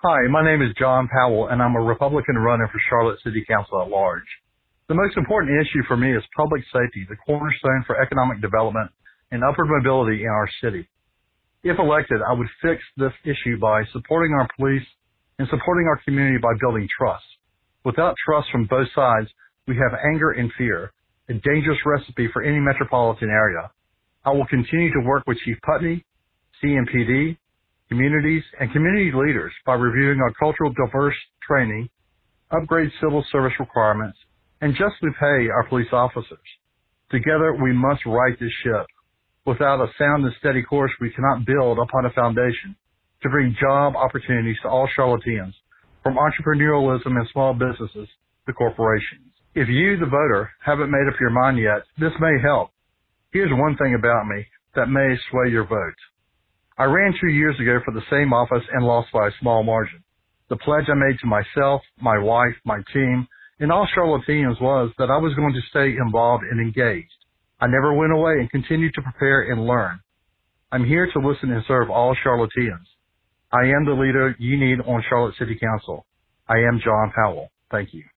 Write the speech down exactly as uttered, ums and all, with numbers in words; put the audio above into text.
Hi, my name is John Powell, and I'm a Republican running for Charlotte City Council at large. The most important issue for me is public safety, the cornerstone for economic development and upward mobility in our city. If elected, I would fix this issue by supporting our police and supporting our community by building trust. Without trust from both sides, we have anger and fear, a dangerous recipe for any metropolitan area. I will continue to work with Chief Putney, C M P D, communities, and community leaders by reviewing our cultural diverse training, upgrade civil service requirements, and justly pay our police officers. Together, we must right this ship. Without a sound and steady course, we cannot build upon a foundation to bring job opportunities to all Charlotteans, from entrepreneurialism and small businesses to corporations. If you, the voter, haven't made up your mind yet, this may help. Here's one thing about me that may sway your vote. I ran two years ago for the same office and lost by a small margin. The pledge I made to myself, my wife, my team, and all Charlotteans was that I was going to stay involved and engaged. I never went away and continued to prepare and learn. I'm here to listen and serve all Charlotteans. I am the leader you need on Charlotte City Council. I am John Powell. Thank you.